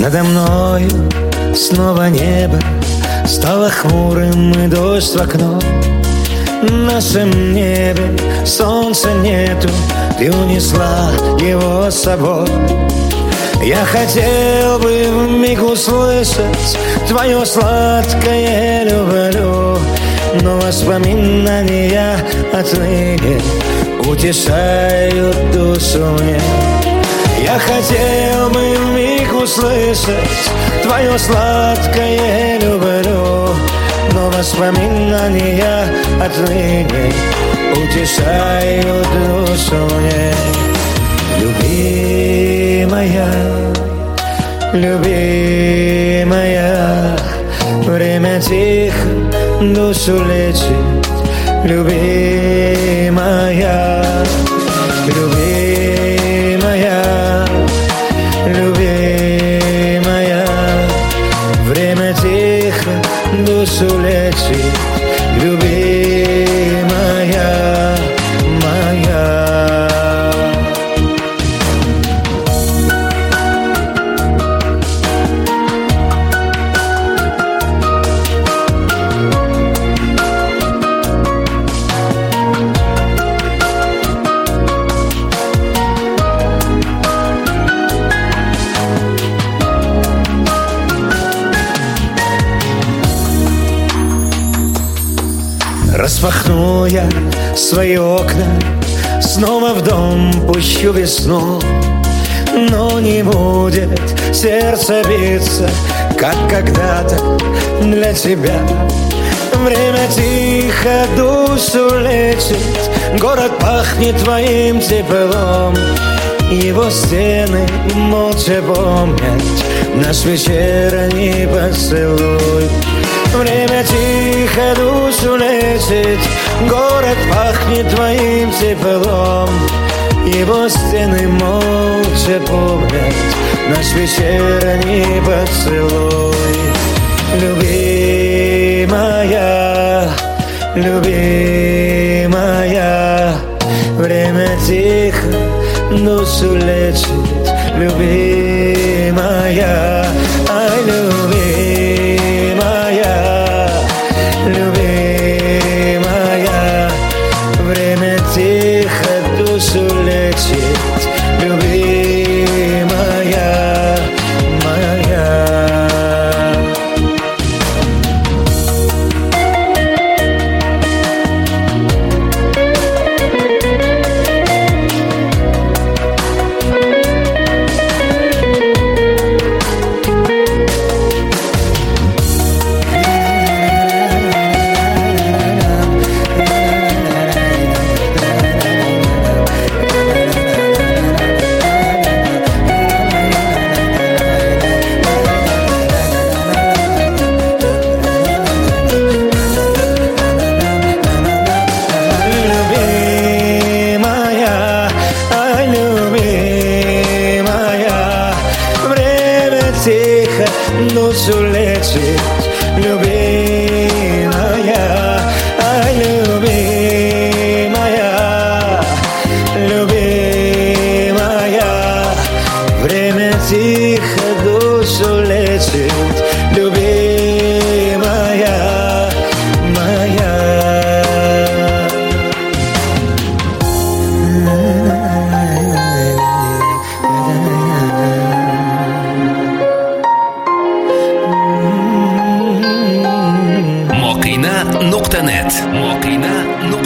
Надо мною снова небо стало хмурым, и дождь в окно. В нашем небе солнца нету, ты унесла его с собой. Я хотел бы вмиг услышать твое сладкое «люблю», но воспоминания отныне утешают душу мне. Я хотел бы вмиг услышать твое сладкое «люблю», но воспоминания отныне утешают душу мне. Любимая, любимая, время тихо душу лечит. Любимая, любимая, любимая, время тихо душу лечит. Любимая моя. Распахну я свои окна, снова в дом пущу весну. Но не будет сердце биться, как когда-то для тебя. Время тихо душу лечит, город пахнет твоим теплом. Его стены молча помнят наш вечерний поцелуй. Время тихо душу лечит, город пахнет твоим теплом. Его стены молча помнят наш вечерний поцелуй. Любимая, любимая, время тихо душу лечит. Любимая, ай, любимая, любимая, время тихо душу лечит. Любимая моя. Тихо душу лечит. Любимая, ай, любимая, любимая, время тихо душу лечит. Любимая моя. Mokina.net